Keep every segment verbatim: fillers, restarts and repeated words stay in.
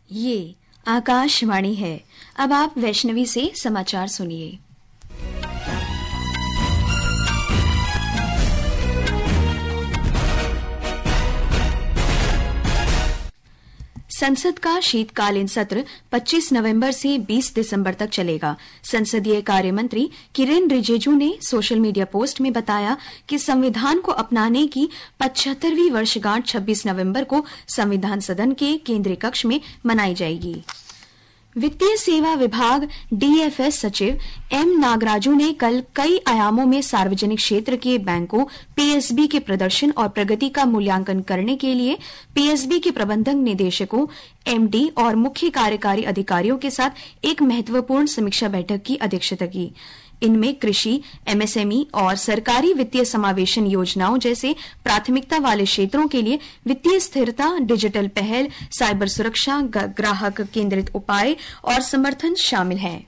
ये आकाशवाणी है। अब आप वैष्णवी से समाचार सुनिए। संसद का शीतकालीन सत्र पच्चीस नवंबर से बीस दिसंबर तक चलेगा। संसदीय कार्य मंत्री किरेन रिजिजू ने सोशल मीडिया पोस्ट में बताया कि संविधान को अपनाने की पचहत्तरवीं वर्षगांठ छब्बीस नवंबर को संविधान सदन के केंद्रीय कक्ष में मनाई जाएगी। वित्तीय सेवा विभाग डीएफएस सचिव एम नागराजू ने कल कई आयामों में सार्वजनिक क्षेत्र के बैंकों पीएसबी के प्रदर्शन और प्रगति का मूल्यांकन करने के लिए पीएसबी के प्रबंधक निदेशकों, एमडी और मुख्य कार्यकारी अधिकारियों के साथ एक महत्वपूर्ण समीक्षा बैठक की अध्यक्षता की। इनमें कृषि, एमएसएमई और सरकारी वित्तीय समावेशन योजनाओं जैसे प्राथमिकता वाले क्षेत्रों के लिए वित्तीय स्थिरता, डिजिटल पहल, साइबर सुरक्षा, ग्राहक केंद्रित उपाय और समर्थन शामिल हैं।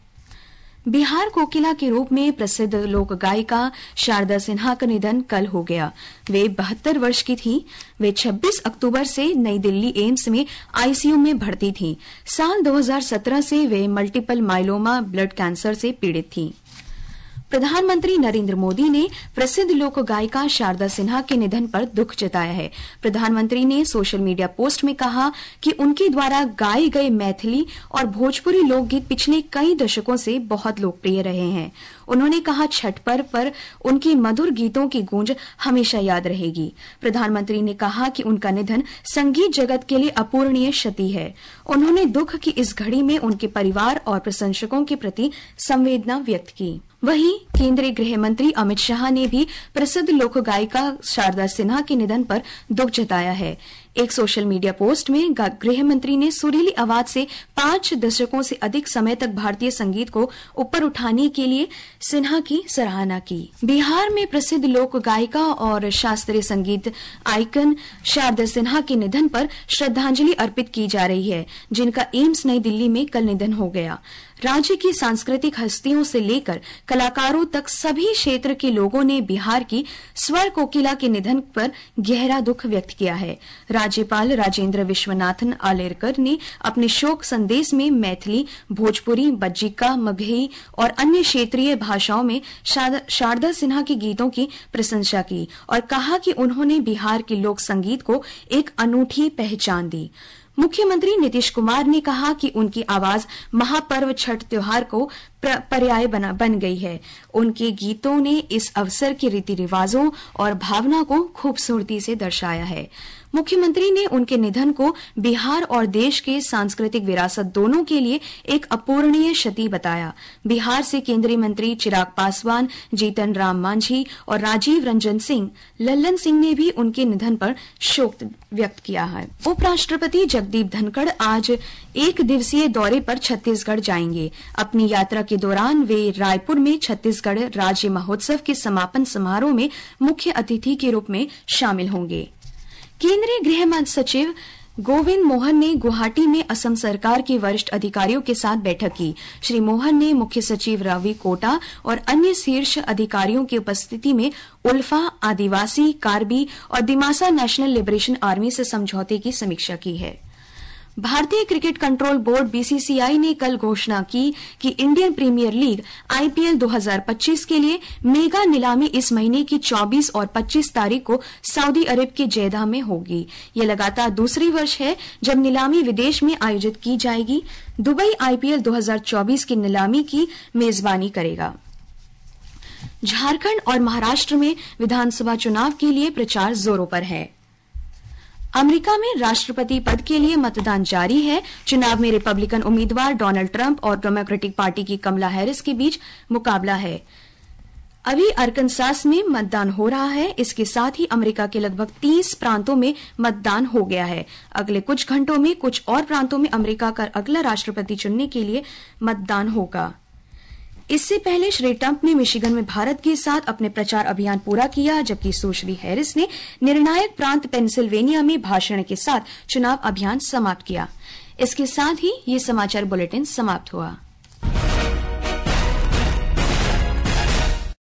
बिहार कोकिला के रूप में प्रसिद्ध लोक गायिका शारदा सिन्हा का निधन कल हो गया। वे बहत्तर वर्ष की थीं। वे छब्बीस अक्टूबर से नई दिल्ली एम्स में आईसीयू में भर्ती थीं। साल दो हज़ार सत्रह से वे मल्टीपल माइलोमा ब्लड कैंसर से पीड़ित थीं। प्रधानमंत्री नरेंद्र मोदी ने प्रसिद्ध लोक गायिका शारदा सिन्हा के निधन पर दुख जताया है। प्रधानमंत्री ने सोशल मीडिया पोस्ट में कहा कि उनके द्वारा गाए गए मैथिली और भोजपुरी लोकगीत पिछले कई दशकों से बहुत लोकप्रिय रहे हैं। उन्होंने कहा, छठ पर्व पर उनके मधुर गीतों की गूंज हमेशा याद रहेगी। प्रधानमंत्री ने कहा कि उनका निधन संगीत जगत के लिए अपूरणीय क्षति है। उन्होंने दुख की इस घड़ी में उनके परिवार और प्रशंसकों के प्रति संवेदना व्यक्त की। वहीं केंद्रीय गृह मंत्री अमित शाह ने भी प्रसिद्ध लोक गायिका शारदा सिन्हा के निधन पर दुख जताया है। एक सोशल मीडिया पोस्ट में गृह मंत्री ने सुरीली आवाज से पांच दशकों से अधिक समय तक भारतीय संगीत को ऊपर उठाने के लिए सिन्हा की सराहना की। बिहार में प्रसिद्ध लोक गायिका और शास्त्रीय संगीत आइकन शारदा सिन्हा के निधन पर श्रद्धांजलि अर्पित की जा रही है, जिनका एम्स नई दिल्ली में कल निधन हो गया। राज्य की सांस्कृतिक हस्तियों से लेकर कलाकारों तक सभी क्षेत्र के लोगों ने बिहार की स्वर कोकिला के निधन पर गहरा दुख व्यक्त किया है। राज्यपाल राजेंद्र विश्वनाथन आलेरकर ने अपने शोक संदेश में मैथिली, भोजपुरी, बज्जिका, मगही और अन्य क्षेत्रीय भाषाओं में शारदा सिन्हा के गीतों की प्रशंसा की और कहा कि उन्होंने बिहार के लोक संगीत को एक अनूठी पहचान दी। मुख्यमंत्री नीतीश कुमार ने कहा कि उनकी आवाज महापर्व छठ त्योहार को पर्याय बना बन गई है। उनके गीतों ने इस अवसर के रीति रिवाजों और भावना को खूबसूरती से दर्शाया है। मुख्यमंत्री ने उनके निधन को बिहार और देश के सांस्कृतिक विरासत दोनों के लिए एक अपूरणीय क्षति बताया। बिहार से केंद्रीय मंत्री चिराग पासवान, जीतन राम मांझी और राजीव रंजन सिंह, लल्लन सिंह ने भी उनके निधन पर शोक व्यक्त किया है। उपराष्ट्रपति जगदीप धनखड़ आज एक दिवसीय दौरे पर छत्तीसगढ़ जाएंगे। अपनी यात्रा के दौरान वे रायपुर में छत्तीसगढ़ राज्य महोत्सव के समापन समारोह में मुख्य अतिथि के रूप में शामिल होंगे। केंद्रीय गृह सचिव गोविंद मोहन ने गुवाहाटी में असम सरकार के वरिष्ठ अधिकारियों के साथ बैठक की। श्री मोहन ने मुख्य सचिव रवि कोटा और अन्य शीर्ष अधिकारियों की उपस्थिति में उल्फा, आदिवासी, कार्बी और दिमासा नेशनल लिबरेशन आर्मी से समझौते की समीक्षा की है। भारतीय क्रिकेट कंट्रोल बोर्ड बीसीसीआई ने कल घोषणा की कि इंडियन प्रीमियर लीग आईपीएल दो हज़ार पच्चीस के लिए मेगा नीलामी इस महीने की चौबीस और पच्चीस तारीख को सऊदी अरब के जेदा में होगी। यह लगातार दूसरी वर्ष है जब नीलामी विदेश में आयोजित की जाएगी। दुबई आईपीएल दो हज़ार चौबीस की नीलामी की मेजबानी करेगा। झारखंड और महाराष्ट्र में विधानसभा चुनाव के लिए प्रचार जोरों पर है। अमेरिका में राष्ट्रपति पद के लिए मतदान जारी है। चुनाव में रिपब्लिकन उम्मीदवार डोनाल्ड ट्रंप और डेमोक्रेटिक पार्टी की कमला हैरिस के बीच मुकाबला है। अभी अरकानसास में मतदान हो रहा है। इसके साथ ही अमेरिका के लगभग तीस प्रांतों में मतदान हो गया है। अगले कुछ घंटों में कुछ और प्रांतों में अमेरिका का अगला राष्ट्रपति चुनने के लिए मतदान होगा। इससे पहले श्री ट्रंप ने मिशिगन में भारत के साथ अपने प्रचार अभियान पूरा किया, जबकि सुश्री हैरिस ने निर्णायक प्रांत पेंसिल्वेनिया में भाषण के साथ चुनाव अभियान समाप्त किया। इसके साथ ही ये समाचार बुलेटिन समाप्त हुआ।